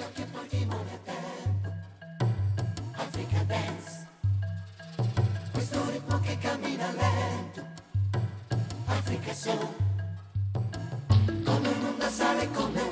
occhi e poi ti muovi a tempo. Africa Dance, questo ritmo che cammina lento. Africa Soul, come un'onda sale, come